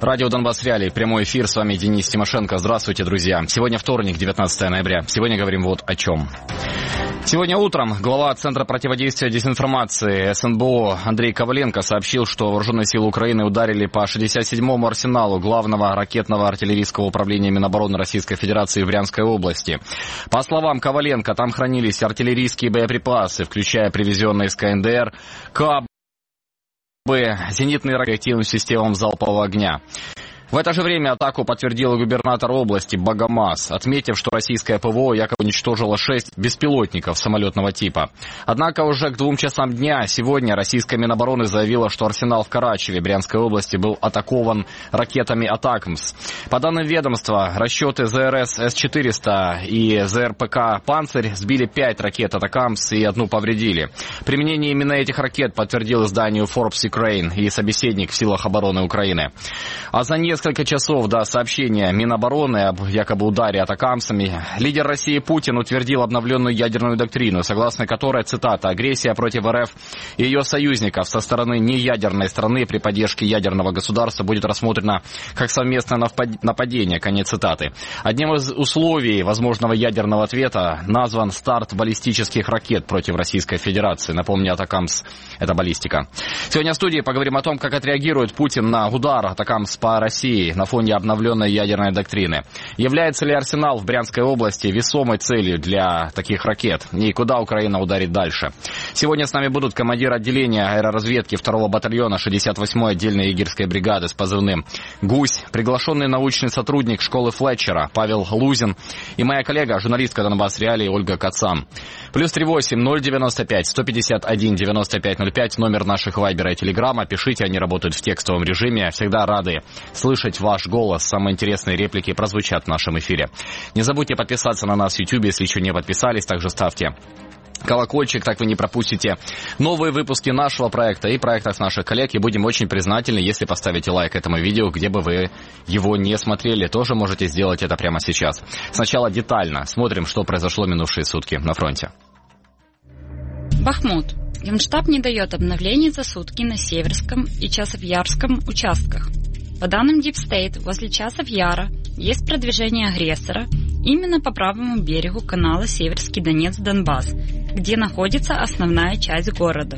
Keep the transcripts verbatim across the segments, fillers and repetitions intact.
Радио Донбасс Реалии, прямой эфир, с вами Денис Тимошенко. Здравствуйте, друзья. Сегодня вторник, девятнадцатое ноября. Сегодня говорим вот о чем. Сегодня утром глава Центра противодействия дезинформации эс эн бэ о Андрей Коваленко сообщил, что вооруженные силы Украины ударили по шестьдесят седьмому арсеналу главного ракетного артиллерийского управления Минобороны Российской Федерации в Брянской области. По словам Коваленко, там хранились артиллерийские боеприпасы, включая привезенные из ка эн дэ эр, КАБ, зенитные реактивным системам залпового огня. В это же время атаку подтвердил губернатор области Багамаз, отметив, что российское пэ вэ о якобы уничтожило шесть беспилотников самолетного типа. Однако уже к двум часам дня сегодня российская Минобороны заявила, что арсенал в Карачеве Брянской области был атакован ракетами «Атакмс». По данным ведомства, расчеты зэ эр эс эс четыреста и зэ эр пэ ка «Панцирь» сбили пять ракет «Атакмс» и одну повредили. Применение именно этих ракет подтвердил изданию Forbes Ukraine и собеседник в силах обороны Украины. А за несколько Несколько часов до сообщения Минобороны об якобы ударе атакамсами лидер России Путин утвердил обновленную ядерную доктрину, согласно которой, цитата, «агрессия против эр эф и ее союзников со стороны неядерной страны при поддержке ядерного государства будет рассмотрена как совместное нападение», конец цитаты. Одним из условий возможного ядерного ответа назван старт баллистических ракет против Российской Федерации. Напомню, атакамс — это баллистика. Сегодня в студии поговорим о том, как отреагирует Путин на удар атакамс по России на фоне обновленной ядерной доктрины. Является ли арсенал в Брянской области весомой целью для таких ракет? И куда Украина ударит дальше? Сегодня с нами будут командир отделения аэроразведки второго батальона шестьдесят восьмой отдельной егерской бригады с позывным «Гусь», приглашенный научный сотрудник школы Флетчера Павел Лузин и моя коллега, журналистка Донбасс Реалии Ольга Кацан. Плюс три восемь ноль девяносто пять сто пятьдесят один девяносто пять ноль пять, номер наших вайбера и телеграма. Пишите, они работают в текстовом режиме. Всегда рады слышать ваш голос. Самые интересные реплики прозвучат в нашем эфире. Не забудьте подписаться на нас в YouTube, если еще не подписались. Также ставьте колокольчик, так вы не пропустите новые выпуски нашего проекта и проектов наших коллег. И будем очень признательны, если поставите лайк этому видео, где бы вы его не смотрели. Тоже можете сделать это прямо сейчас. Сначала детально смотрим, что произошло минувшие сутки на фронте. Бахмут. Генштаб не дает обновлений за сутки на Северском и Часов-Ярском участках. По данным Deep State, возле Часов-Яра есть продвижение агрессора именно по правому берегу канала Северский Донец-Донбасс, где находится основная часть города.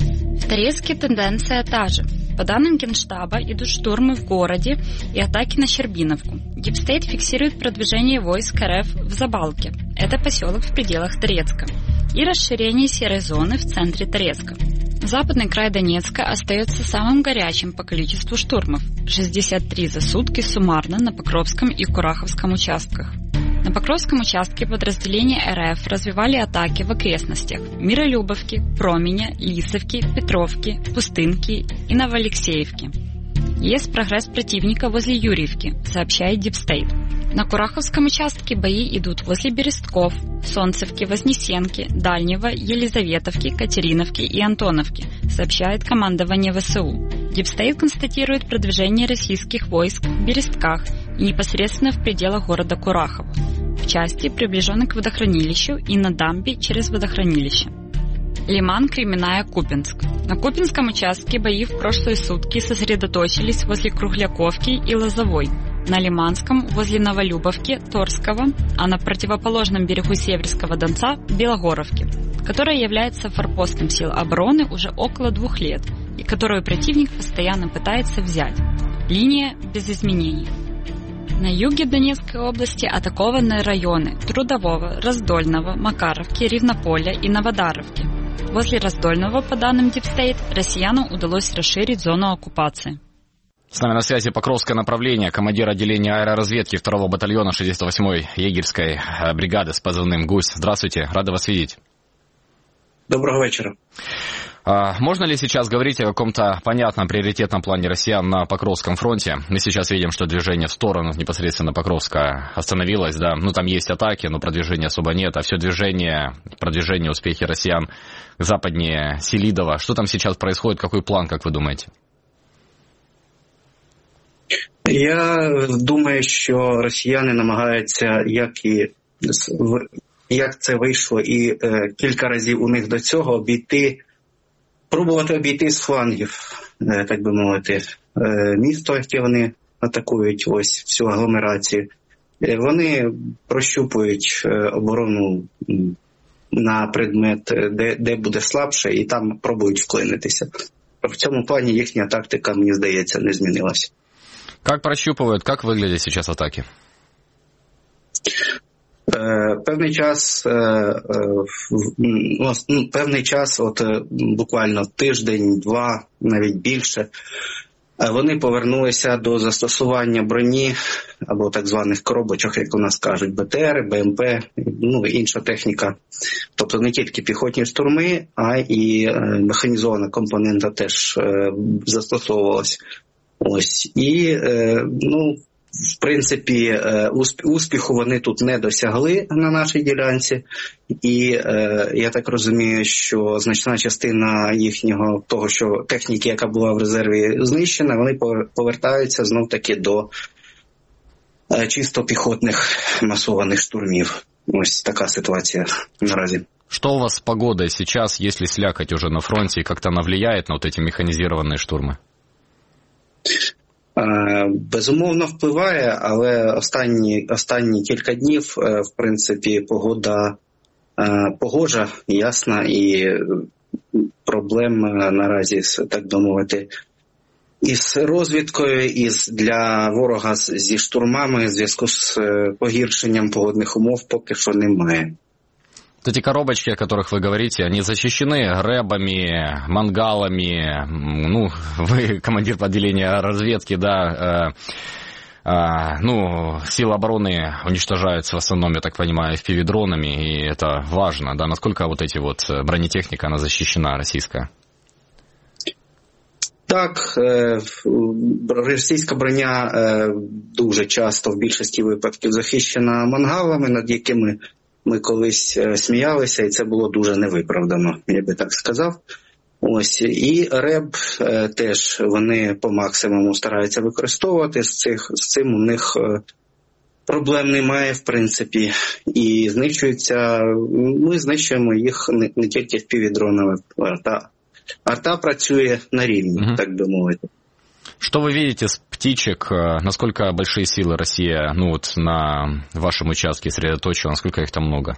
В Торецке тенденция та же. По данным Генштаба, идут штурмы в городе и атаки на Щербиновку. Deep State фиксирует продвижение войск эр эф в Забалке, это поселок в пределах Торецка, и расширение серой зоны в центре Торецка. Западный край Донецка остается самым горячим по количеству штурмов – шестьдесят три за сутки суммарно на Покровском и Кураховском участках. На Покровском участке подразделения эр эф развивали атаки в окрестностях Миролюбовки, Променя, Лисовки, Петровки, Пустынки и Новоалексеевки. Есть прогресс противника возле Юрьевки, сообщает Deep State. На Кураховском участке бои идут возле Берестков, Солнцевки, Вознесенки, Дальнего, Елизаветовки, Катериновки и Антоновки, сообщает командование вэ эс у. Deep State констатирует продвижение российских войск в Берестках и непосредственно в пределах города Курахово, в части, приближенной к водохранилищу, и на дамбе через водохранилище. Лиман, Кременная, Купинск. На Купинском участке бои в прошлые сутки сосредоточились возле Кругляковки и Лозовой, на Лиманском возле Новолюбовки, Торского, а на противоположном берегу Северского Донца – Белогоровки, которая является форпостом сил обороны уже около двух лет и которую противник постоянно пытается взять. Линия без изменений. На юге Донецкой области атакованы районы Трудового, Раздольного, Макаровки, Ревнополя и Новодаровки. Возле Раздольного, по данным Deep State, россиянам удалось расширить зону оккупации. С нами на связи Покровское направление, командир отделения аэроразведки второго батальона шестьдесят восьмой егерской бригады с позывным «Гусь». Здравствуйте, рада вас видеть. Доброго вечера. Можно ли сейчас говорить о каком-то понятном приоритетном плане россиян на Покровском фронте? Мы сейчас видим, что движение в сторону непосредственно Покровска остановилось, да, ну там есть атаки, но продвижения особо нет, а все движение, продвижение, успехи россиян западнее Селидова. Что там сейчас происходит, какой план, как вы думаете? Я думаю, що росіяни намагаються, як і як це вийшло, і е, кілька разів у них до цього обійти, пробувати обійти з флангів, е, так би мовити, е, місто, яке вони атакують ось всю агломерацію. Вони прощупують оборону на предмет, де, де буде слабше, і там пробують вклинитися. В цьому плані їхня тактика, мені здається, не змінилася. Как прощупывают, как выглядят сейчас атаки? Певний час, ну, певний час, от буквально тиждень, два, навіть більше, вони повернулися до застосування броні або так званих коробочок, як у нас кажуть, Б Т Р, Б М П, ну інша техніка. Тобто не тільки піхотні штурми, а і механізована компонента теж застосовувалась. Ось. І, ну, в принципі, успіху вони тут не досягли на нашій ділянці, і я так розумію, що значна частина їхнього того, що техніки, яка була в резерві, знищена, вони повертаються знов-таки до чисто піхотних масованих штурмів. Ось така ситуація наразі. Что у вас с погодой сейчас, если слякоть уже на фронте, и как-то она влияет на вот эти механизированные штурмы? Безумовно впливає, але останні, останні кілька днів, в принципі, погода погожа, ясна, і проблем наразі, так би мовити, із розвідкою, і для ворога зі штурмами в зв'язку з погіршенням погодних умов поки що немає. Эти коробочки, о которых вы говорите, они защищены рэбами, мангалами. Ну, вы командир подразделения разведки, да. Э, э, ну, силы обороны уничтожаются в основном, я так понимаю, эф пи ви-дронами, и это важно, да. Насколько вот эти вот бронетехника, она защищена, российская? Так, російська броня дуже часто, в більшості випадків, захищена мангалами, над якими ми колись сміялися, і це було дуже невиправдано, я би так сказав. Ось, і РЕБ теж вони по максимуму стараються використовувати, з, цих, з цим у них проблем немає, в принципі, і знищуються, ми знищуємо їх не, не тільки в півдронами, арта, арта працює на рівні, угу. так би мовити. Что вы видите с птичек? Насколько большие силы Россия, ну вот на вашем участке сосредоточила, насколько их там много?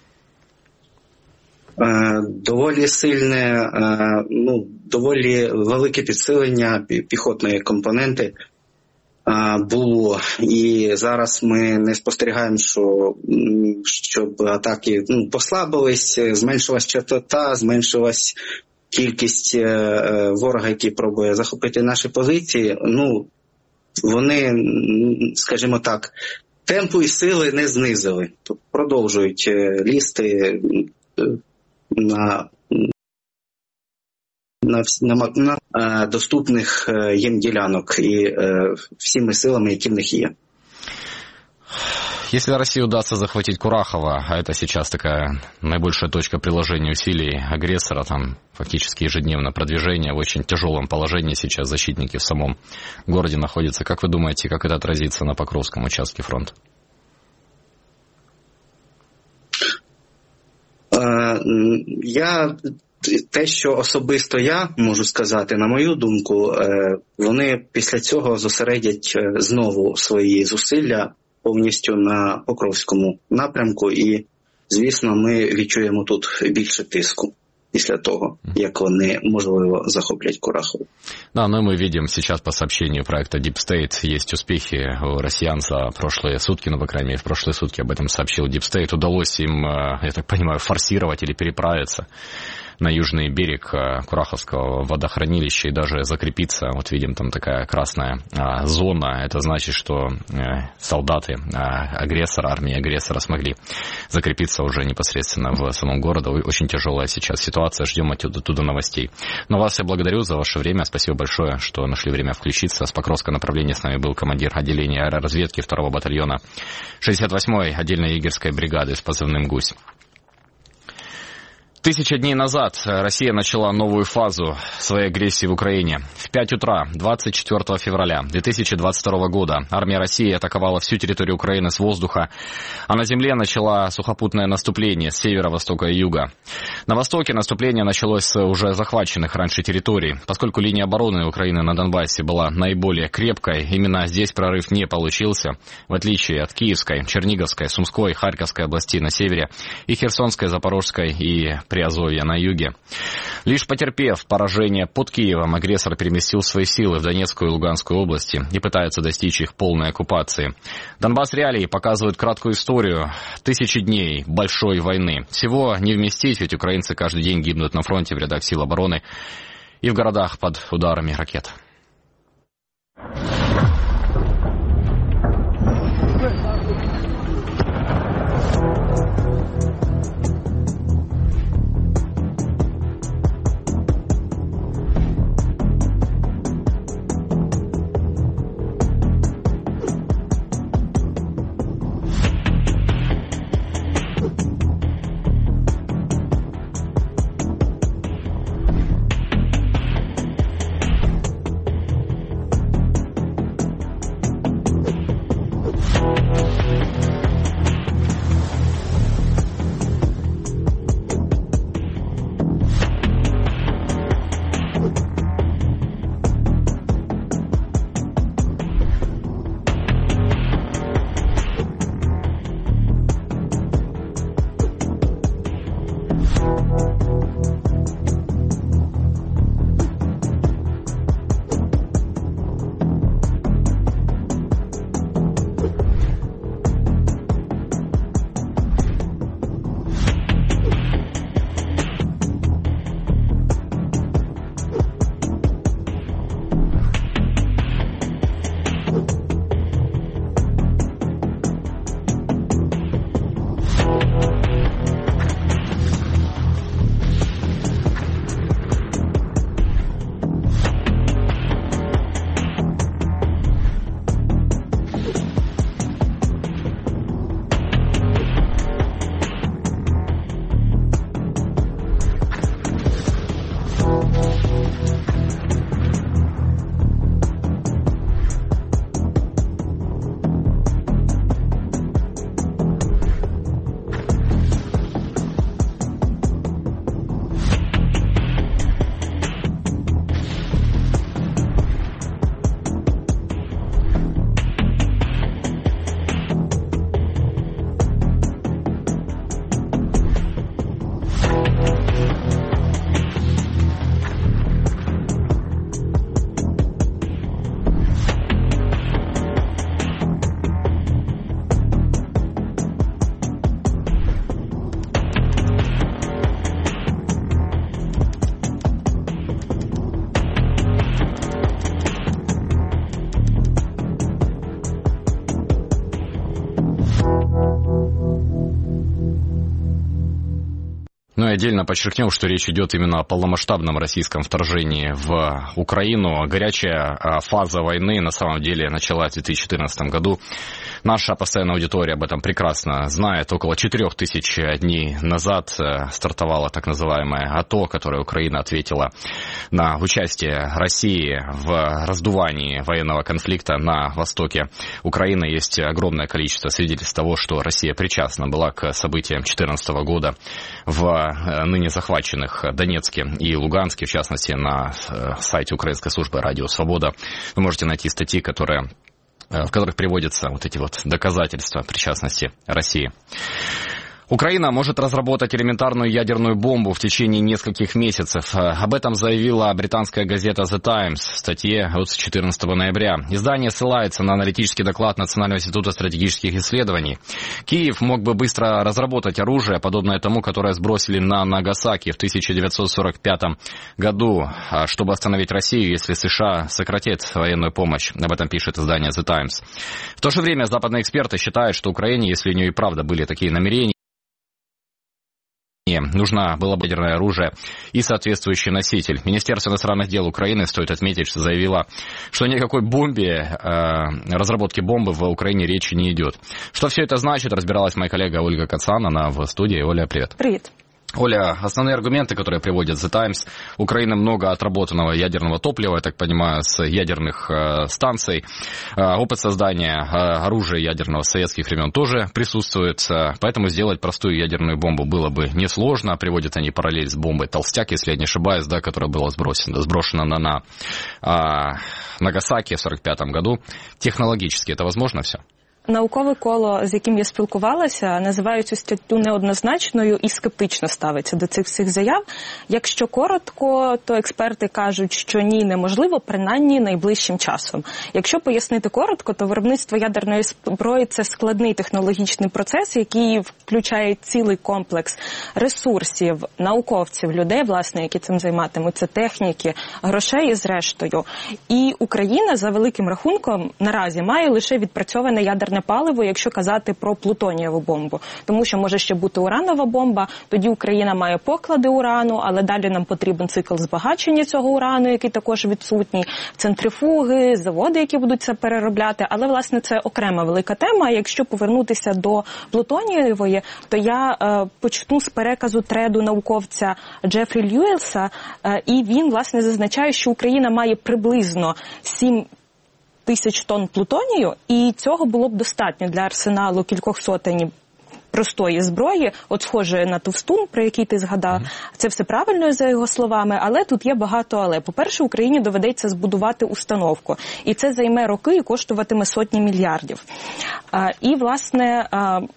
Доволі сильне, ну, доволі велике підсилення піхотної компоненти було. І зараз ми не спостерігаємо, що, щоб атаки ну, послабились, зменшилась частота, зменшилась кількість ворога, який пробує захопити наші позиції. Ну, вони, скажімо так, темпу і сили не знизили. Тобто продовжують лізти на, на, на, на доступних їм ділянок і всіми силами, які в них є. Если России удастся захватить Курахово, а это сейчас такая наибольшая точка приложения усилий агрессора, там фактически ежедневно продвижение, в очень тяжелом положении сейчас защитники в самом городе находятся. Как вы думаете, как это отразится на Покровском участке фронта? Я, те, що особисто я можу сказати, на мою думку, вони після цього зосередять знову свої зусилля повністю на Покровському напрямку, і, звісно, ми відчуємо тут більше тиску після того, як вони, можливо, захоплять Курахово. Да, но мы видим сейчас по сообщению проекта Deep State, есть успехи у россиян за прошлые сутки, ну, по крайней мере, в прошлые сутки об этом сообщил Deep State, удалось им, я так понимаю, форсировать или переправиться на южный берег Кураховского водохранилища и даже закрепиться. Вот видим, там такая красная а, зона. Это значит, что э, солдаты а, агрессора, армии агрессора смогли закрепиться уже непосредственно в самом городе. Очень тяжелая сейчас ситуация. Ждем оттуда, оттуда новостей. Но вас я благодарю за ваше время. Спасибо большое, что нашли время включиться. С Покровского направления с нами был командир отделения аэроразведки второго батальона шестьдесят восьмой отдельной егерской бригады с позывным «Гусь». Тысяча дней назад Россия начала новую фазу своей агрессии в Украине. В в пять утра двадцать четвёртого февраля две тысячи двадцать второго года армия России атаковала всю территорию Украины с воздуха, а на земле начала сухопутное наступление с севера, востока и юга. На востоке наступление началось с уже захваченных раньше территорий. Поскольку линия обороны Украины на Донбассе была наиболее крепкой, именно здесь прорыв не получился, в отличие от Киевской, Черниговской, Сумской, Харьковской областей на севере и Херсонской, Запорожской и Приазовья на юге. Лишь потерпев поражение под Киевом, агрессор переместил свои силы в Донецкую и Луганскую области и пытается достичь их полной оккупации. Донбасс реалии показывают краткую историю тысячи дней большой войны. Всего не вместить, ведь украинцы каждый день гибнут на фронте в рядах сил обороны и в городах под ударами ракет. Ну и отдельно подчеркнем, что речь идет именно о полномасштабном российском вторжении в Украину. Горячая фаза войны на самом деле началась в две тысячи четырнадцатом году. Наша постоянная аудитория об этом прекрасно знает. Около четырех тысяч дней назад стартовала так называемая АТО, которая Украина ответила на участие России в раздувании военного конфликта на востоке Украины. Есть огромное количество свидетельств того, что Россия причастна была к событиям две тысячи четырнадцатого года в ныне захваченных Донецке и Луганске, в частности, на сайте Украинской службы «Радио Свобода». Вы можете найти статьи, которые, в которых приводятся вот эти вот доказательства причастности России. Украина может разработать элементарную ядерную бомбу в течение нескольких месяцев. Об этом заявила британская газета The Times в статье от четырнадцатого ноября. Издание ссылается на аналитический доклад Национального института стратегических исследований. Киев мог бы быстро разработать оружие, подобное тому, которое сбросили на Нагасаки в тысяча девятьсот сорок пятом году, чтобы остановить Россию, если США сократит военную помощь. Об этом пишет издание The Times. В то же время западные эксперты считают, что Украине, если у нее и правда были такие намерения, нужно было бы ядерное оружие и соответствующий носитель. Министерство иностранных дел Украины, стоит отметить, что заявило, что ни о какой бомбе, э, разработке бомбы в Украине речи не идет. Что все это значит, разбиралась моя коллега Ольга Кацан, она в студии. Оля, привет. Привет. Оля, основные аргументы, которые приводит The Times: Украина много отработанного ядерного топлива, я так понимаю, с ядерных э, станций. Э, опыт создания э, оружия ядерного с советских времен тоже присутствует, э, поэтому сделать простую ядерную бомбу было бы несложно. Приводят они параллель с бомбой «Толстяк», если я не ошибаюсь, да, которая была сбросена, сброшена на, на э, Нагасаки в сорок пятом году. Технологически это возможно все? Наукове коло, з яким я спілкувалася, називають цю статтю неоднозначною і скептично ставиться до цих всіх заяв. Якщо коротко, то експерти кажуть, що ні, неможливо, принаймні найближчим часом. Якщо пояснити коротко, то виробництво ядерної зброї – це складний технологічний процес, який включає цілий комплекс ресурсів, науковців, людей, власне, які цим займатимуться, техніки, грошей і зрештою. І Україна, за великим рахунком, наразі має лише відпрацьоване ядерне паливо, якщо казати про плутонієву бомбу. Тому що може ще бути уранова бомба, тоді Україна має поклади урану, але далі нам потрібен цикл збагачення цього урану, який також відсутній, центрифуги, заводи, які будуть це переробляти. Але, власне, це окрема велика тема. Якщо повернутися до плутонієвої, то я е, почну з переказу треду науковця Джефрі Льюелса, е, і він, власне, зазначає, що Україна має приблизно сім тисяч тонн плутонію, і цього було б достатньо для арсеналу кількох сотень простої зброї, от схоже на Товстун, про який ти згадав. Це все правильно, за його словами, але тут є багато але. По-перше, Україні доведеться збудувати установку, і це займе роки і коштуватиме сотні мільярдів. І, власне,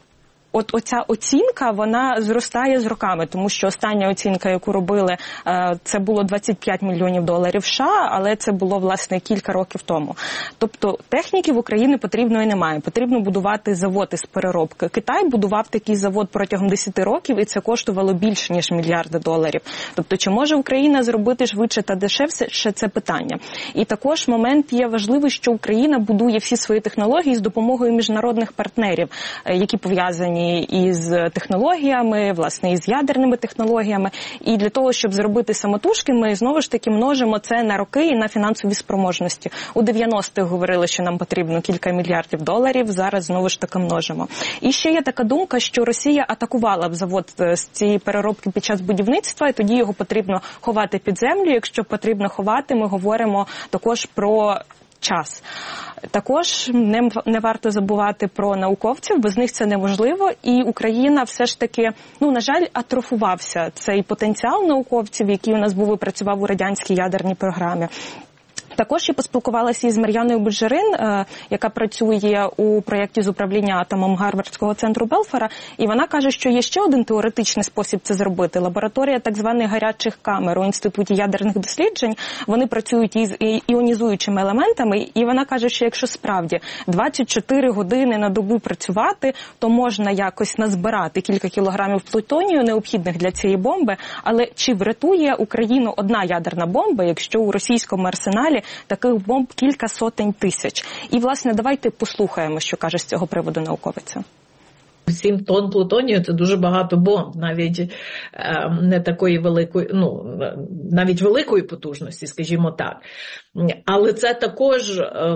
От оця оцінка, вона зростає з роками, тому що остання оцінка, яку робили, це було двадцять п'ять мільйонів доларів США, але це було, власне, кілька років тому. Тобто техніки в Україні потрібної немає. Потрібно будувати завод із переробки. Китай будував такий завод протягом десяти років, і це коштувало більше, ніж мільярди доларів. Тобто, чи може Україна зробити швидше та дешевше, ще це питання. І також момент є важливий, що Україна будує всі свої технології з допомогою міжнародних партнерів, які пов'язані із технологіями, власне, із ядерними технологіями. І для того, щоб зробити самотужки, ми знову ж таки множимо це на роки і на фінансові спроможності. У дев'яностих говорили, що нам потрібно кілька мільярдів доларів, зараз знову ж таки множимо. І ще є така думка, що Росія атакувала б завод з цієї переробки під час будівництва, і тоді його потрібно ховати під землю. Якщо потрібно ховати, ми говоримо також про час. Також не, не варто забувати про науковців, без них це неможливо, і Україна все ж таки, ну, на жаль, атрофувався цей потенціал науковців, який у нас був і працював у радянській ядерній програмі. Також я поспілкувалася із Мар'яною Буджерин, яка працює у проєкті з управління атомом Гарвардського центру Белфора, і вона каже, що є ще один теоретичний спосіб це зробити. Лабораторія так званих гарячих камер у Інституті ядерних досліджень. Вони працюють із іонізуючими елементами, і вона каже, що якщо справді двадцять чотири години на добу працювати, то можна якось назбирати кілька кілограмів плутонію, необхідних для цієї бомби, але чи врятує Україну одна ядерна бомба, якщо у російському арсеналі таких бомб кілька сотень тисяч? І, власне, давайте послухаємо, що каже з цього приводу науковиця. Сім тонн плутонію – це дуже багато бомб, навіть е, не такої великої, ну, навіть великої потужності, скажімо так. Але це також е,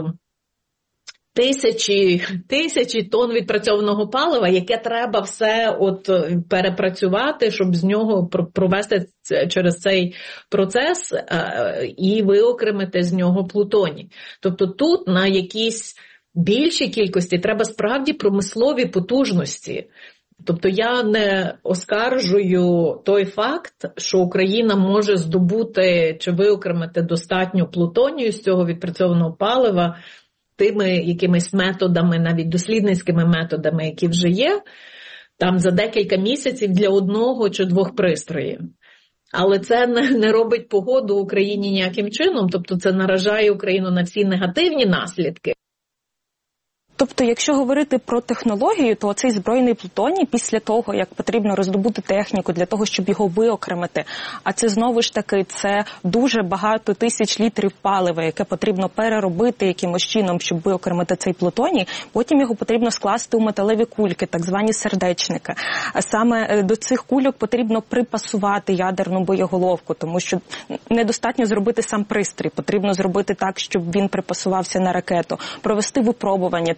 тисячі, тисячі тонн відпрацьованого палива, яке треба все от перепрацювати, щоб з нього провести через цей процес е, і виокремити з нього плутоній. Тобто тут на якісь більшій кількості треба справді промислові потужності. Тобто я не оскаржую той факт, що Україна може здобути чи виокремити достатньо плутонію з цього відпрацьованого палива тими якимись методами, навіть дослідницькими методами, які вже є, там за декілька місяців для одного чи двох пристроїв. Але це не, не робить погоду Україні ніяким чином, тобто це наражає Україну на всі негативні наслідки. Тобто, якщо говорити про технологію, то цей збройний плутоній після того, як потрібно роздобути техніку для того, щоб його виокремити, а це знову ж таки, це дуже багато тисяч літрів палива, яке потрібно переробити якимось чином, щоб виокремити цей плутоній, потім його потрібно скласти у металеві кульки, так звані сердечники. А саме до цих кульок потрібно припасувати ядерну боєголовку, тому що недостатньо зробити сам пристрій, потрібно зробити так, щоб він припасувався на ракету, провести випробування,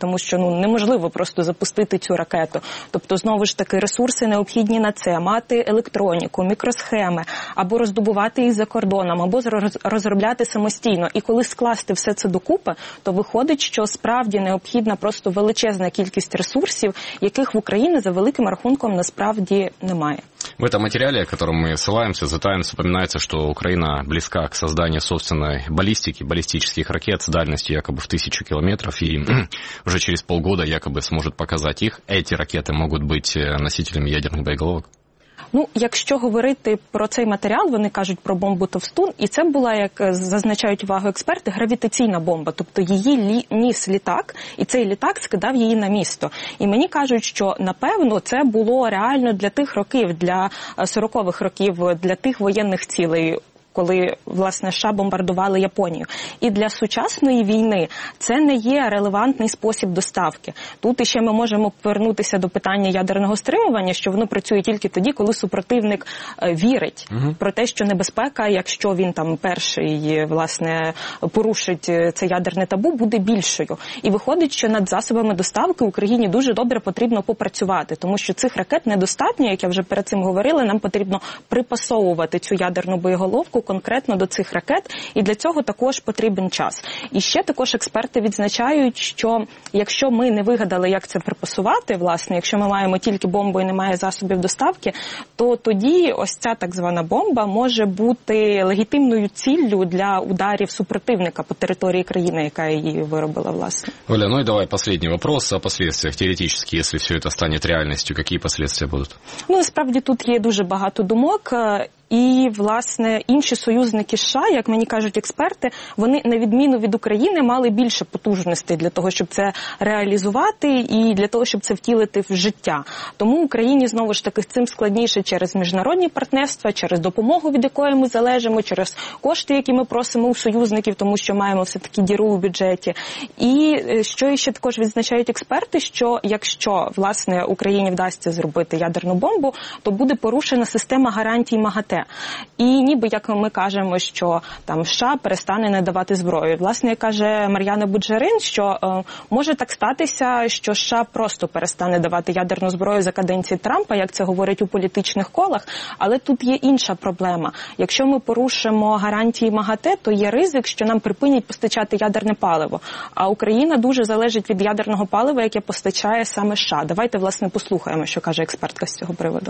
тому що ну неможливо просто запустити цю ракету. Тобто, знову ж таки, ресурси необхідні на це, мати електроніку, мікросхеми, або роздобувати їх за кордоном, або розробляти самостійно. І коли скласти все це докупи, то виходить, що справді необхідна просто величезна кількість ресурсів, яких в Україні за великим рахунком насправді немає. В этом материале, о котором мы ссылаемся, The Times, упоминается, что Украина близка к созданию собственной баллистики, баллистических ракет с дальностью якобы в тысячу километров, и уже через полгода якобы сможет показать их. Эти ракеты могут быть носителями ядерных боеголовок? Ну, якщо говорити про цей матеріал, вони кажуть про бомбу Товстун, і це була, як зазначають увагу експерти, гравітаційна бомба. Тобто її лі... ніс літак, і цей літак скидав її на місто. І мені кажуть, що, напевно, це було реально для тих років, для сорокових років, для тих воєнних цілей, коли, власне, США бомбардували Японію. І для сучасної війни це не є релевантний спосіб доставки. Тут іще ми можемо повернутися до питання ядерного стримування, що воно працює тільки тоді, коли супротивник вірить угу. про те, що небезпека, якщо він там перший, власне, порушить це ядерне табу, буде більшою. І виходить, що над засобами доставки Україні дуже добре потрібно попрацювати, тому що цих ракет недостатньо, як я вже перед цим говорила, нам потрібно припасовувати цю ядерну боєголовку конкретно до цих ракет, і для цього також потрібен час. І ще також експерти відзначають, що якщо ми не вигадали, як це припасувати, власне, якщо ми маємо тільки бомбу і немає засобів доставки, то тоді ось ця так звана бомба може бути легітимною ціллю для ударів супротивника по території країни, яка її виробила, власне. Оля, ну и давай последний вопрос о последствиях. Теоретически, если все это станет реальностью, какие последствия будут? Ну, насправді тут є дуже багато думок. І, власне, інші союзники США, як мені кажуть експерти, вони, на відміну від України, мали більше потужностей для того, щоб це реалізувати і для того, щоб це втілити в життя. Тому Україні, знову ж таки, цим складніше через міжнародні партнерства, через допомогу, від якої ми залежимо, через кошти, які ми просимо у союзників, тому що маємо все-таки діру у бюджеті. І що ще також відзначають експерти, що якщо, власне, Україні вдасться зробити ядерну бомбу, то буде порушена система гарантій МАГАТЕ. І ніби, як ми кажемо, що там США перестане надавати зброю. Власне, каже Мар'яна Буджарин, що е, може так статися, що США просто перестане давати ядерну зброю за каденції Трампа, як це говорять у політичних колах, але тут є інша проблема. Якщо ми порушимо гарантії МАГАТЕ, то є ризик, що нам припинять постачати ядерне паливо. А Україна дуже залежить від ядерного палива, яке постачає саме США. Давайте, власне, послухаємо, що каже експертка з цього приводу.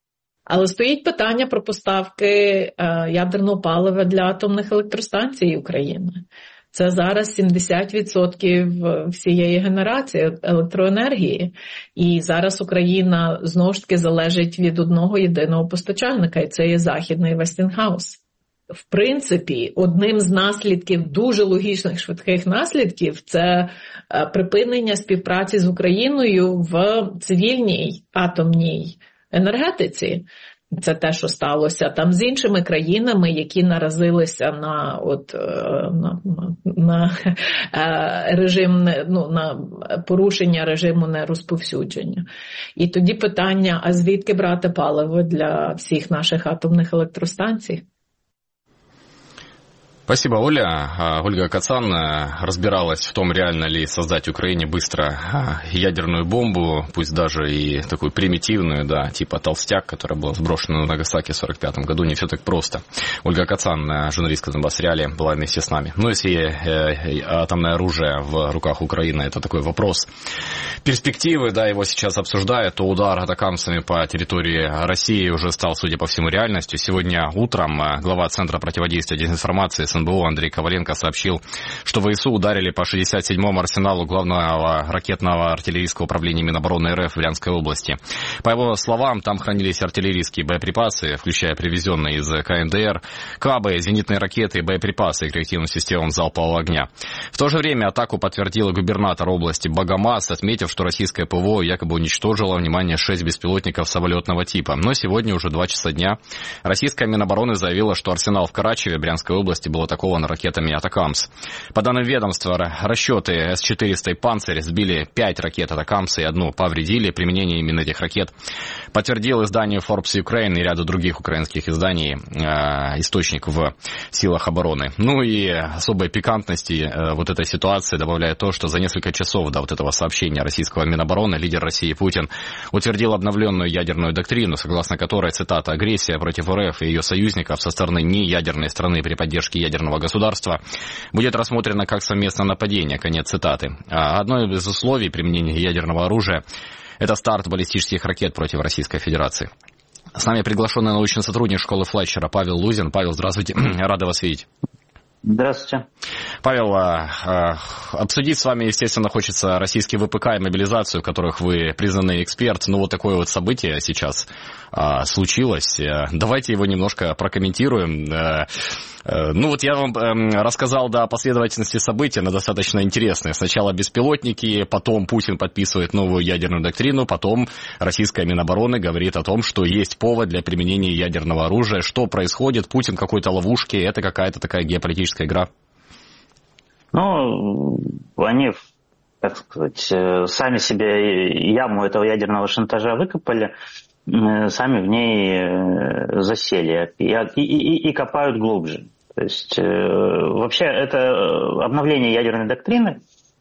Але стоїть питання про поставки ядерного палива для атомних електростанцій України. Це зараз сімдесят відсотків всієї генерації електроенергії. І зараз Україна знову ж таки залежить від одного єдиного постачальника, і це є Західний Вестінгhaus. В принципі, одним з наслідків, дуже логічних, швидких наслідків, це припинення співпраці з Україною в цивільній атомній енергетиці. Це те, що сталося там з іншими країнами, які наразилися на от на, на, на режим, ну, на порушення режиму нерозповсюдження. І тоді питання, а звідки брати паливо для всіх наших атомних електростанцій? Спасибо, Оля. Ольга Кацан разбиралась в том, реально ли создать Украине быстро ядерную бомбу, пусть даже и такую примитивную, да, типа «Толстяк», которая была сброшена на Нагасаки в сорок пятом году. Не все так просто. Ольга Кацан, журналистка «Донбасс-Реалии», была вместе с нами. Но если атомное оружие в руках Украины – это такой вопрос перспективы, да, его сейчас обсуждают, то удар атакамсами по территории России уже стал, судя по всему, реальностью. Сегодня утром глава Центра противодействия дезинформации СНБО Андрей Коваленко сообщил, что ВСУ ударили по шестьдесят седьмому арсеналу главного ракетного артиллерийского управления Минобороны РФ в Брянской области. По его словам, там хранились артиллерийские боеприпасы, включая привезенные из КНДР, КАБы, зенитные ракеты и боеприпасы к реактивным системам залпового огня. В то же время атаку подтвердила губернатор области Багамас, отметив, что российское ПВО якобы уничтожило, внимание, шесть беспилотников самолетного типа. Но сегодня уже два часа дня российская Минобороны заявила, что арсенал в Карачеве, Брянской области, был атакован ракетами «Атакамс». По данным ведомства, расчеты эс четыреста и «Панцирь» сбили пять ракет «Атакамс» и одну повредили. Применение именно этих ракет подтвердил изданию Forbes Ukraine и ряду других украинских изданий э, источник в силах обороны. Ну и особой пикантности э, вот этой ситуации добавляет то, что за несколько часов до вот этого сообщения российского Минобороны лидер России Путин утвердил обновленную ядерную доктрину, согласно которой, цитата, «агрессия против РФ и ее союзников со стороны неядерной страны при поддержке ядерного государства будет рассмотрена как совместное нападение», конец цитаты. А одно из условий применения ядерного оружия – это старт баллистических ракет против Российской Федерации. С нами приглашенный научный сотрудник школы Флетчера Павел Лузин. Павел, здравствуйте, рада вас видеть. Здравствуйте. Павел, обсудить с вами, естественно, хочется российский ВПК и мобилизацию, в которых вы признанный эксперт. Ну, вот такое вот событие сейчас случилось. Давайте его немножко прокомментируем. Ну, вот я вам рассказал, да, о последовательности событий, она достаточно интересная. Сначала беспилотники, потом Путин подписывает новую ядерную доктрину, потом российская Минобороны говорит о том, что есть повод для применения ядерного оружия. Что происходит? Путин в какой-то ловушке? Это какая-то такая геополитическая игра? Ну, они, так сказать, сами себе яму этого ядерного шантажа выкопали, сами в ней засели и, и, и, и копают глубже. То есть, вообще, это обновление ядерной доктрины,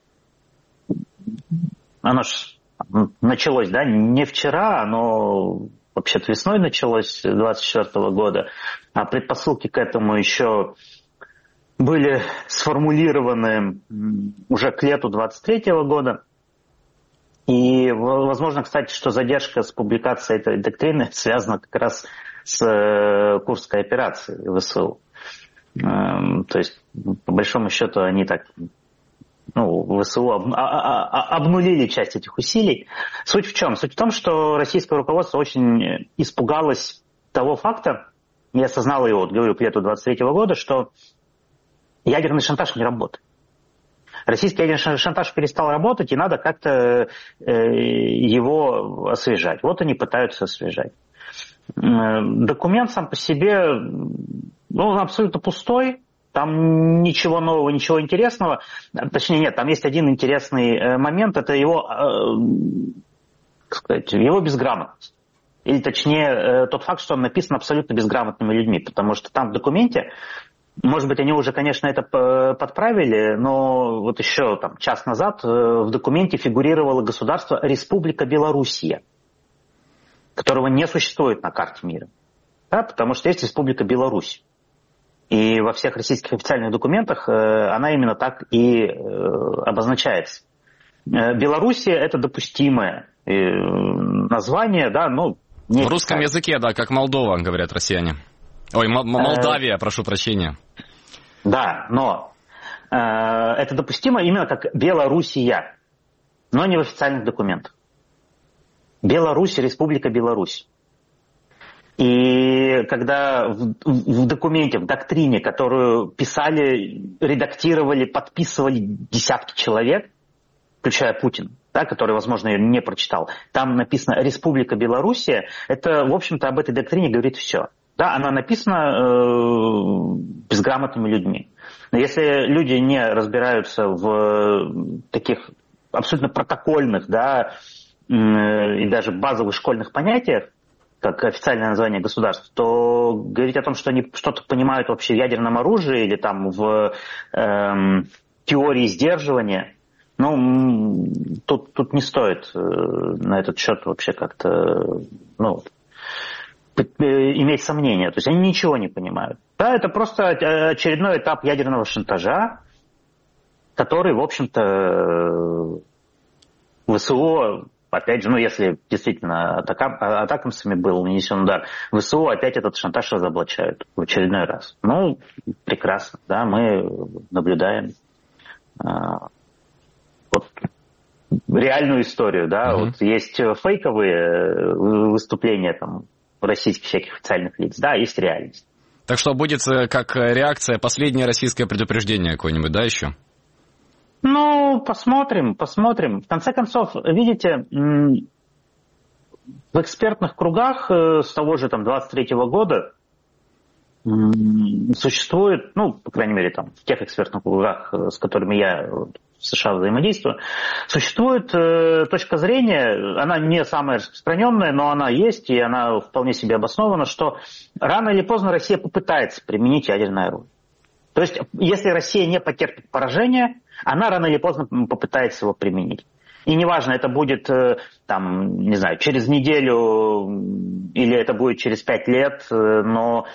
оно ж началось, да, не вчера, оно вообще-то весной началось двадцать четвёртого года, а предпосылки к этому еще были сформулированы уже к лету двадцать третьего года. И возможно, кстати, что задержка с публикацией этой доктрины связана как раз с Курской операцией ВСУ. То есть, по большому счету, они так, ну, ВСУ об, а, а, обнулили часть этих усилий. Суть в чем? Суть в том, что российское руководство очень испугалось того факта, и осознало его, вот, говорю, к лету двадцать третьего года, что ядерный шантаж не работает. Российский ядерный шантаж перестал работать, и надо как-то э, его освежать. Вот они пытаются освежать. Э, документ сам по себе, ну, он абсолютно пустой. Там ничего нового, ничего интересного. Точнее, нет, там есть один интересный э, момент. Это его, э, как сказать, его безграмотность. Или точнее, э, тот факт, что он написан абсолютно безграмотными людьми. Потому что там в документе, может быть, они уже, конечно, это подправили, но вот еще там, час назад в документе фигурировало государство Республика Белоруссия, которого не существует на карте мира, да, потому что есть Республика Беларусь. И во всех российских официальных документах она именно так и обозначается. Белоруссия – это допустимое название, да, ну, не в русском языке, да, как Молдова, говорят россияне. Ой, М- Молдавия, прошу прощения. Да, но э, это допустимо именно как Белоруссия, но не в официальных документах. Беларусь, Республика Беларусь. И когда в, в, в документе, в доктрине, которую писали, редактировали, подписывали десятки человек, включая Путин, да, который, возможно, ее не прочитал, там написано «Республика Белоруссия», это, в общем-то, об этой доктрине говорит все. Да, она написана э, безграмотными людьми. Но если люди не разбираются в таких абсолютно протокольных, да, э, и даже базовых школьных понятиях, как официальное название государства, то говорить о том, что они что-то понимают вообще в ядерном оружии или там в э, теории сдерживания, ну, тут, тут не стоит э, на этот счет вообще как-то, ну, иметь сомнения. То есть они ничего не понимают. Да, это просто очередной этап ядерного шантажа, который, в общем-то, ВСУ, опять же, ну, если действительно атакам, атакамсами был нанесен удар, ВСУ опять этот шантаж разоблачают в очередной раз. Ну, прекрасно, да, мы наблюдаем а, вот, реальную историю, да, mm-hmm. вот есть фейковые выступления там российских всяких официальных лиц, да, есть реальность. Так что будет как реакция последнее российское предупреждение какое-нибудь, да, еще? Ну, посмотрим, посмотрим. В конце концов, видите, в экспертных кругах с того же там двадцать третьего года существует, ну, по крайней мере, там, в тех экспертных кругах, с которыми я в США взаимодействую, существует э, точка зрения, она не самая распространенная, но она есть, и она вполне себе обоснована, что рано или поздно Россия попытается применить ядерное оружие. То есть, если Россия не потерпит поражение, она рано или поздно попытается его применить. И неважно, это будет, там, не знаю, через неделю или это будет через пять лет, но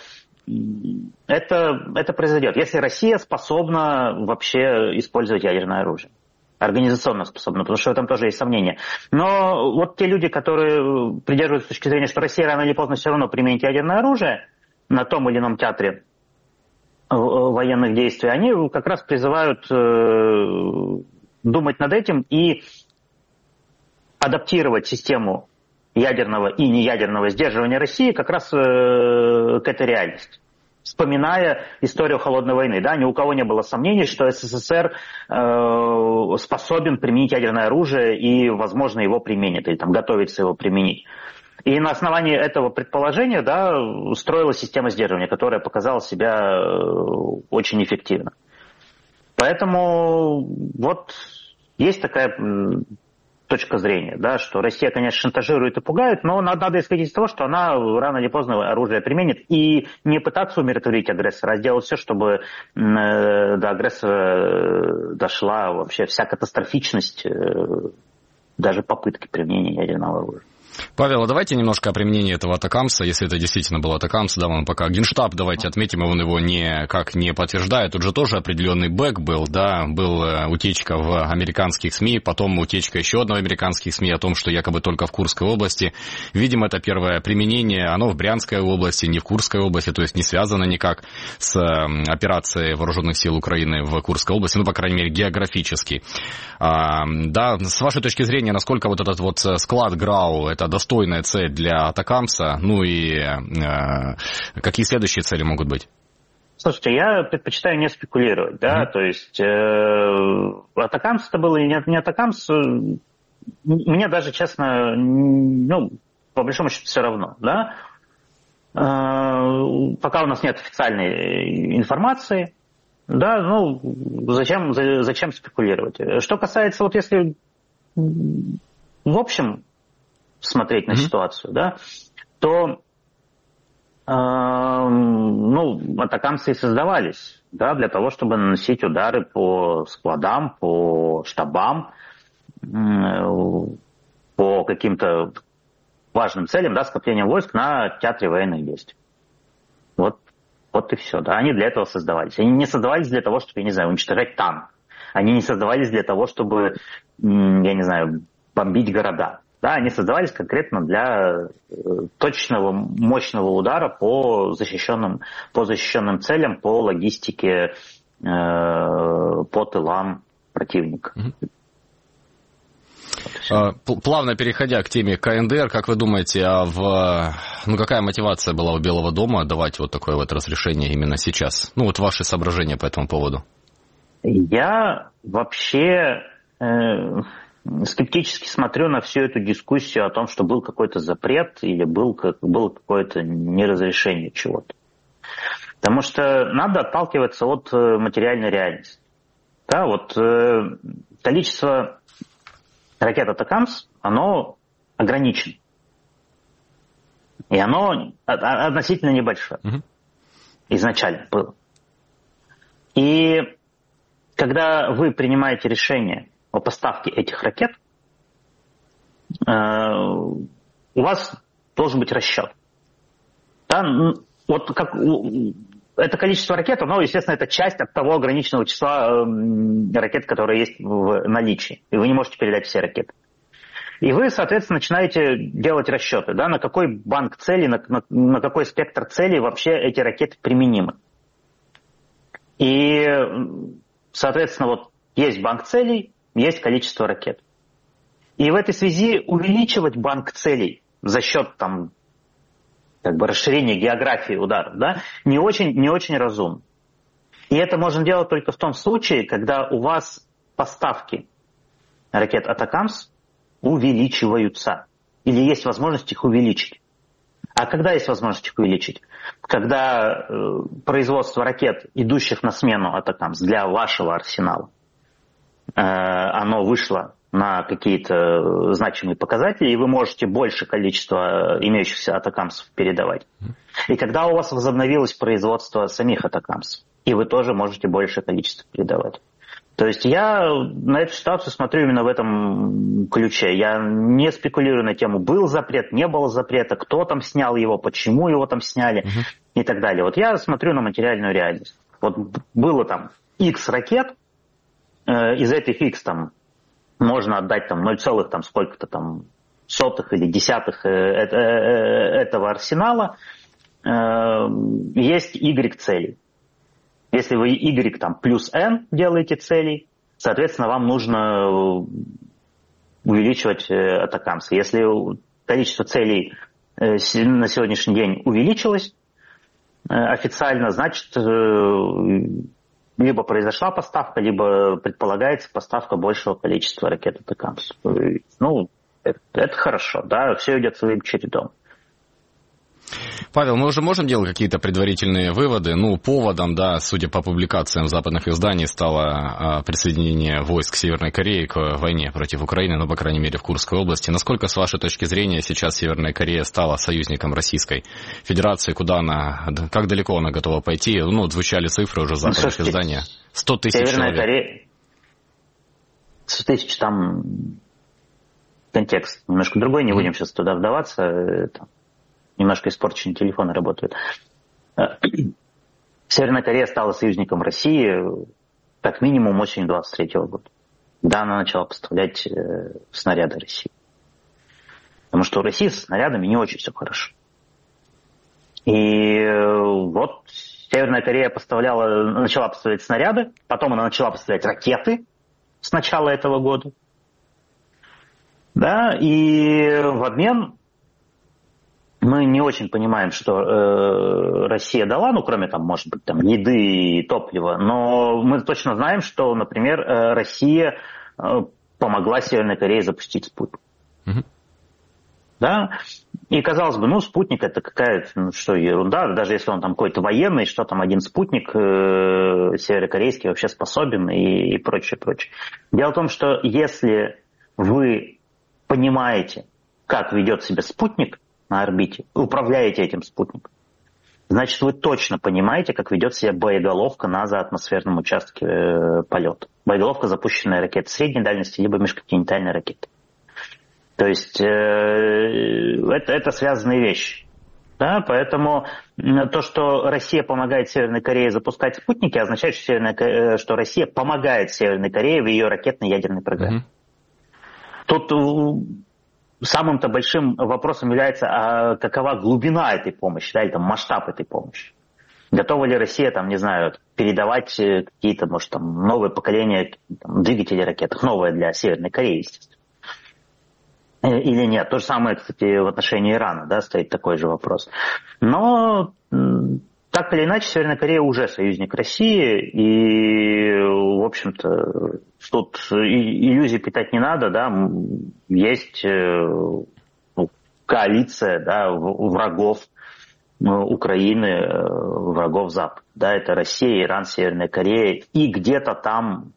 это, это произойдет. Если Россия способна вообще использовать ядерное оружие. Организационно способна, потому что в этом тоже есть сомнения. Но вот те люди, которые придерживаются точки зрения, что Россия рано или поздно все равно применит ядерное оружие на том или ином театре военных действий, они как раз призывают думать над этим и адаптировать систему ядерного и неядерного сдерживания России как раз э, к этой реальности. Вспоминая историю Холодной войны, да, ни у кого не было сомнений, что СССР э, способен применить ядерное оружие и, возможно, его применит, или там готовится его применить. И на основании этого предположения, да, строилась система сдерживания, которая показала себя очень эффективно. Поэтому вот есть такая точка зрения, да, что Россия, конечно, шантажирует и пугает, но надо, надо исходить из того, что она рано или поздно оружие применит, и не пытаться умиротворить агрессора, а сделать все, чтобы э, до агрессора дошла вообще вся катастрофичность э, даже попытки применения ядерного оружия. Павел, а давайте немножко о применении этого атакамса, если это действительно был атакамс, да, он пока Генштаб, давайте отметим, он его никак не подтверждает, тут же тоже определенный бэк был, да, был утечка в американских СМИ, потом утечка еще одного американских СМИ о том, что якобы только в Курской области, видимо, это первое применение, оно в Брянской области, не в Курской области, то есть не связано никак с операцией вооруженных сил Украины в Курской области, ну, по крайней мере, географически. А, да, с вашей точки зрения, насколько вот этот вот склад ГРАУ, это достойная цель для атакамса, ну и э, какие следующие цели могут быть? Слушайте, я предпочитаю не спекулировать, да, mm-hmm. то есть э, атакамс это было или не, не атакамс, мне даже, честно, ну, по большому счету все равно, да, э, пока у нас нет официальной информации, да, ну, зачем, зачем спекулировать? Что касается, вот если в общем смотреть на mm-hmm. ситуацию, да, то э, ну, атакамсы и создавались, да, для того, чтобы наносить удары по складам, по штабам, э, по каким-то важным целям, да, скоплением войск на театре военных действий. Вот, вот и все, да, они для этого создавались. Они не создавались для того, чтобы, я не знаю, уничтожать танк. Они не создавались для того, чтобы, я не знаю, бомбить города. Да, они создавались конкретно для точного, мощного удара по защищенным, по защищенным целям, по логистике, э, по тылам противника. Плавно переходя к теме ка эн дэ эр, как вы думаете, а в, ну, какая мотивация была у Белого дома давать вот такое вот разрешение именно сейчас? Ну, вот ваши соображения по этому поводу. Я вообще... Э, скептически смотрю на всю эту дискуссию о том, что был какой-то запрет или был, было какое-то неразрешение чего-то. Потому что надо отталкиваться от материальной реальности. Да, вот э, количество ракет атакамс, оно ограничено. И оно относительно небольшое. Mm-hmm. Изначально было. И когда вы принимаете решение о поставке этих ракет, э, у вас должен быть расчет. Да? Вот как, это количество ракет, оно, естественно, это часть от того ограниченного числа э, ракет, которые есть в наличии. И вы не можете передать все ракеты. И вы, соответственно, начинаете делать расчеты, да, на какой банк целей, на, на, на какой спектр целей вообще эти ракеты применимы. И, соответственно, вот есть банк целей, есть количество ракет. И в этой связи увеличивать банк целей за счет там, как бы расширения географии ударов, да, не очень, не очень разумно. И это можно делать только в том случае, когда у вас поставки ракет атакамс увеличиваются. Или есть возможность их увеличить. А когда есть возможность их увеличить? Когда э, производство ракет, идущих на смену атакамс для вашего арсенала, э, оно вышло на какие-то значимые показатели, и вы можете больше количества имеющихся атакамсов передавать. И когда у вас возобновилось производство самих атакамсов, и вы тоже можете большее количество передавать. То есть я на эту ситуацию смотрю именно в этом ключе. Я не спекулирую на тему, был запрет, не было запрета, кто там снял его, почему его там сняли uh-huh. и так далее. Вот я смотрю на материальную реальность. Вот было там X ракет, э, из этих X там можно отдать там ноль целых там сколько-то там сотых или десятых э, э, э, этого арсенала. Э, есть Y целей. Если вы Y там плюс N делаете целей, соответственно, вам нужно увеличивать атакамсы. Если количество целей на сегодняшний день увеличилось официально, значит, либо произошла поставка, либо предполагается поставка большего количества ракет атакамс. Ну, это, это хорошо, да, все идет своим чередом. Павел, мы уже можем делать какие-то предварительные выводы? Ну, поводом, да, судя по публикациям западных изданий, стало а, присоединение войск Северной Кореи к войне против Украины, ну, по крайней мере, в Курской области. Насколько, с вашей точки зрения, сейчас Северная Корея стала союзником Российской Федерации? Куда она, как далеко она готова пойти? Ну, звучали цифры уже западных ну, изданий. сто тысяч Северная человек. Корея... сто тысяч там контекст немножко другой, не будем сейчас туда вдаваться. Это... Немножко испорченные телефоны работают. Северная Корея стала союзником России как минимум осенью двадцать третьего года. Да, она начала поставлять снаряды России. Потому что у России со снарядами не очень все хорошо. И вот Северная Корея поставляла, начала поставлять снаряды, потом она начала поставлять ракеты с начала этого года. Да, и в обмен... Мы не очень понимаем, что э, Россия дала, ну, кроме, там, может быть, там, еды и топлива, но мы точно знаем, что, например, э, Россия э, помогла Северной Корее запустить спутник. Mm-hmm. Да? И, казалось бы, ну, спутник это какая-то, ну, что, ерунда, даже если он там какой-то военный, что там один спутник э, северокорейский вообще способен и, и прочее, прочее. Дело в том, что если вы понимаете, как ведет себя спутник, на орбите, управляете этим спутником, значит, вы точно понимаете, как ведет себя боеголовка на заатмосферном участке э, полета. Боеголовка, запущенная ракетой средней дальности, либо межконтинентальной ракетой. То есть э, это, это связанные вещи. Да? Поэтому то, что Россия помогает Северной Корее запускать спутники, означает, что, Северная, что Россия помогает Северной Корее в ее ракетно-ядерной программе. Mm-hmm. Тут... Самым-то большим вопросом является, а какова глубина этой помощи, да, или там масштаб этой помощи. Готова ли Россия, там, не знаю, передавать какие-то, может, там, новые поколения там, двигателей ракет, новое для Северной Кореи, естественно. Или нет. То же самое, кстати, в отношении Ирана, да, стоит такой же вопрос. Но так или иначе, Северная Корея уже союзник России, и, в общем-то, тут иллюзий питать не надо, да, есть ну, коалиция, да, врагов Украины, врагов Запада, да, это Россия, Иран, Северная Корея, и где-то там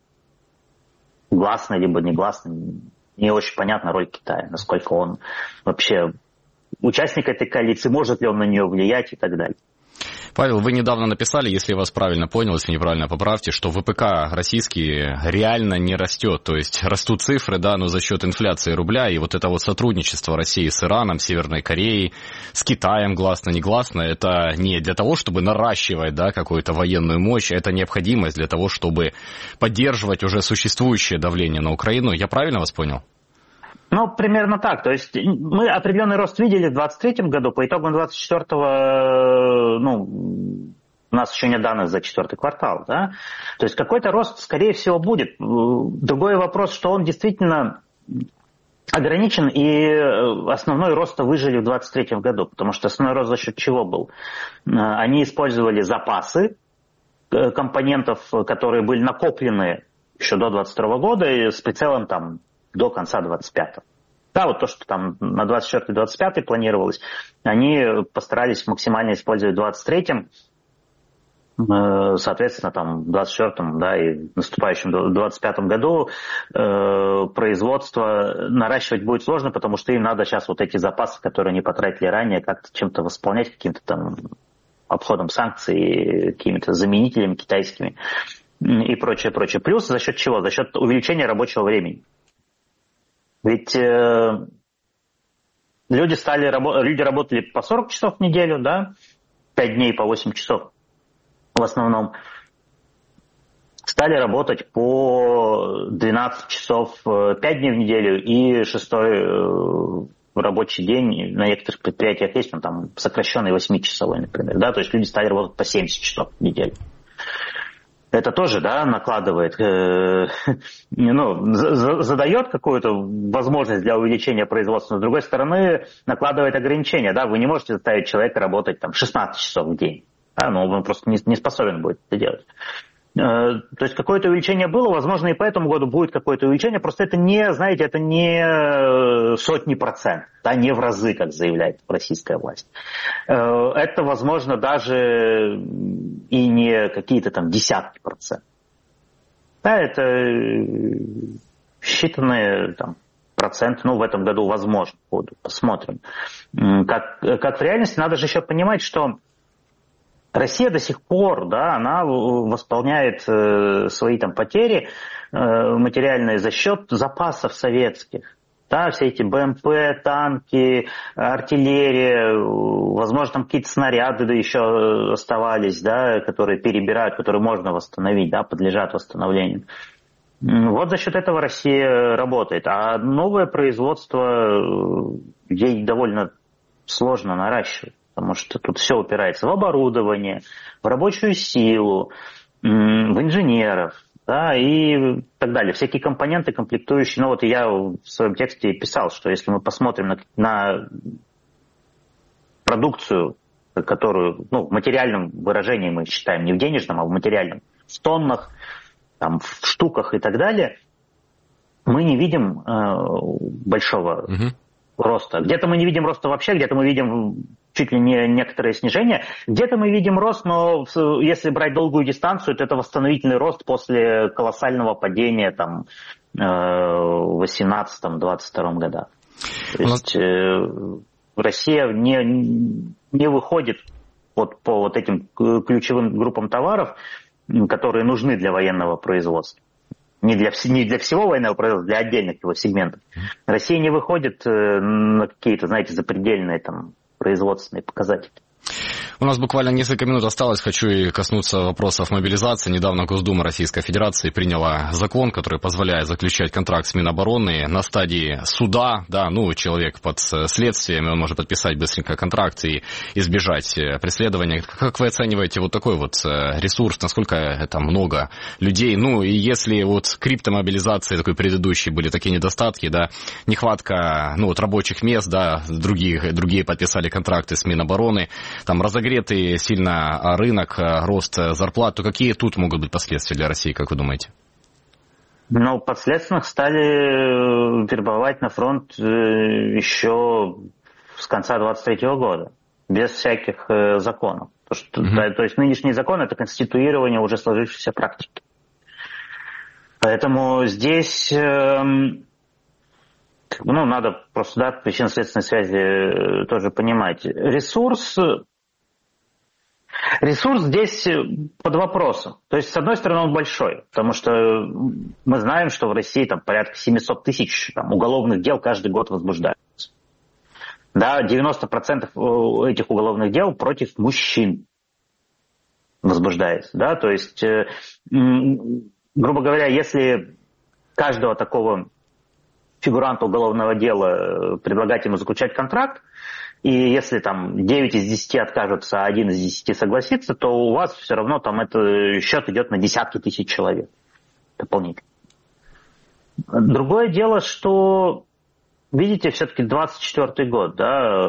гласно либо негласно, не очень понятна роль Китая, насколько он вообще участник этой коалиции, может ли он на нее влиять и так далее. Павел, вы недавно написали, если я вас правильно понял, если неправильно поправьте, что ВПК российский реально не растет. То есть растут цифры, да, но за счет инфляции рубля и вот это вот сотрудничество России с Ираном, Северной Кореей, с Китаем, гласно-негласно, это не для того, чтобы наращивать, да, какую-то военную мощь, это необходимость для того, чтобы поддерживать уже существующее давление на Украину. Я правильно вас понял? Ну, примерно так. То есть мы определенный рост видели в двадцать третьем году, по итогам двадцать четвёртого, ну, у нас еще нет данных за четвертый квартал, да. То есть какой-то рост, скорее всего, будет. Другой вопрос, что он действительно ограничен, и основной рост выжили в двадцать третьем году, потому что основной рост за счет чего был? Они использовали запасы компонентов, которые были накоплены еще до двадцать второго года, и с прицелом там до конца двадцать пятого. Да, вот то, что там на двадцать четвёртый - двадцать пятый планировалось, они постарались максимально использовать в двадцать третьем, соответственно, там в двадцать четвёртом, да, и в наступающем двадцать пятом году э, производство наращивать будет сложно, потому что им надо сейчас вот эти запасы, которые они потратили ранее, как-то чем-то восполнять, каким-то там обходом санкций, какими-то заменителями китайскими и прочее, прочее. Плюс за счет чего? За счет увеличения рабочего времени. Ведь э, люди стали люди работали по сорок часов в неделю, да, пять дней по восемь часов в основном. Стали работать по двенадцать часов пять дней в неделю, и шестой э, рабочий день на некоторых предприятиях есть, он там сокращенный восьмичасовой, например, да, то есть люди стали работать по семьдесят часов в неделю. Это тоже, да, накладывает, э, ну, за, задает какую-то возможность для увеличения производства, но с другой стороны накладывает ограничения, да, вы не можете заставить человека работать там шестнадцать часов в день, да, ну, он просто не, не способен будет это делать. Э, то есть какое-то увеличение было, возможно, и по этому году будет какое-то увеличение, просто это не, знаете, это не сотни процентов, да, не в разы, как заявляет российская власть. Э, это, возможно, даже и не какие-то там десятки процентов. Да, это считанные там проценты, ну, в этом году, возможно, будут, посмотрим. Как, как в реальности, надо же еще понимать, что Россия до сих пор, да, она восполняет э, свои там потери э, материальные за счет запасов советских. Да, все эти БМП, танки, артиллерия, возможно, там какие-то снаряды да, еще оставались, да, которые перебирают, которые можно восстановить, да, подлежат восстановлению. Вот за счет этого Россия работает. А новое производство ей довольно сложно наращивать. Потому что тут все упирается в оборудование, в рабочую силу, в инженеров, да, и так далее. Всякие компоненты, комплектующие. Ну вот я в своем тексте писал, что если мы посмотрим на, на продукцию, которую, ну, в материальном выражении мы считаем, не в денежном, а в материальном, в тоннах, там, в штуках и так далее, мы не видим э, большого угу. роста. Где-то мы не видим роста вообще, где-то мы видим чуть ли не некоторое снижение. Где-то мы видим рост, но если брать долгую дистанцию, то это восстановительный рост после колоссального падения там, в восемнадцатом - двадцать втором годах. То есть э, Россия не, не выходит вот по вот этим ключевым группам товаров, которые нужны для военного производства. Не для, не для всего военного производства, для отдельных его сегментов. Россия не выходит на какие-то, знаете, запредельные там производственные показатели. У нас буквально несколько минут осталось. Хочу и коснуться вопросов мобилизации. Недавно Госдума Российской Федерации приняла закон, который позволяет заключать контракт с Минобороны на стадии суда. Да, ну, человек под следствием, он может подписать быстренько контракт и избежать преследования. Как вы оцениваете вот такой вот ресурс? Насколько это много людей? Ну, и если вот криптомобилизации такой предыдущей были такие недостатки, да, нехватка, ну, вот рабочих мест, да, другие, другие подписали контракты с Минобороны, там разогретый сильно рынок, рост зарплат, то какие тут могут быть последствия для России, как вы думаете? Ну, подследственных стали вербовать на фронт еще с конца двадцать третьего года, без всяких законов. То, что, mm-hmm. да, то есть нынешний закон – это конституирование уже сложившейся практики. Поэтому здесь ну, надо просто да, причинно-следственной связи тоже понимать. Ресурс... Ресурс здесь под вопросом. То есть, с одной стороны, он большой, потому что мы знаем, что в России там порядка семьсот тысяч там, уголовных дел каждый год возбуждаются. Да, девяносто процентов этих уголовных дел против мужчин возбуждается. Да? То есть, э, грубо говоря, если каждого такого фигуранта уголовного дела предлагать ему заключать контракт, и если там девять из десяти откажутся, а один из десяти согласится, то у вас все равно там это счет идет на десятки тысяч человек дополнительно. Другое дело, что, видите, все-таки двадцать четвёртый год, да,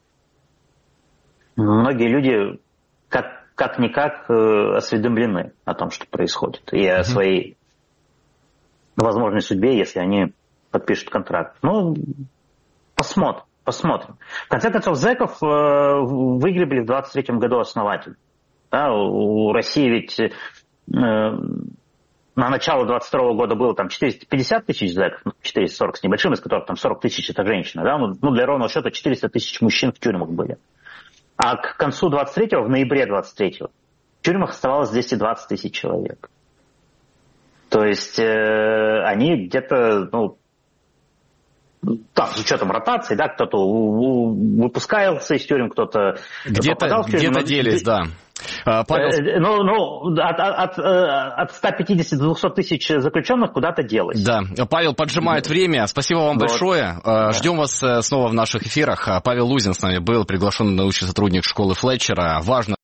многие люди как, как-никак осведомлены о том, что происходит, и о своей возможной судьбе, если они подпишут контракт. Ну, Посмотрим, посмотрим. В конце концов, зэков э, выгребли в двадцать третьем году основатель. Да, у России ведь э, на начало двадцать второго года было там четыреста пятьдесят тысяч зэков, четыреста сорок с небольшим, из которых там сорок тысяч это женщины. Да? Ну, для ровного счета четыреста тысяч мужчин в тюрьмах были. А к концу двадцать третьего, в ноябре двадцать третьего, в тюрьмах оставалось двести двадцать тысяч человек. То есть э, они где-то, ну, там, с учетом ротации, да, кто-то выпускался из тюрем, кто-то где-то, попадал в тюрьму. Где-то делись, да. Павел... Ну, ну от, от, от ста пятидесяти до двухсот тысяч заключенных куда-то делось. Да, Павел поджимает да. время. Спасибо вам вот. большое. Да. Ждем вас снова в наших эфирах. Павел Лузин с нами был, приглашенный научный сотрудник школы Флетчера. Важно